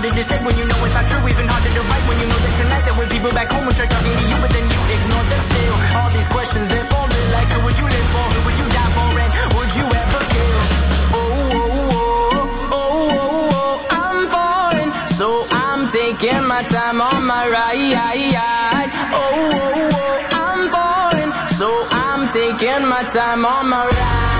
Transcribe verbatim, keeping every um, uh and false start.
harder to say when you know it's not true. Even harder to write when you know that tonight there were people back home who tried talking to you, but then you ignored them still. All these questions they're falling like, who would you live for? Who would you die for? And would you ever kill? Oh, oh, oh, oh, oh, oh, I'm falling, so I'm taking my time on my ride. Oh, oh, oh, I'm falling, so I'm taking my time on my ride.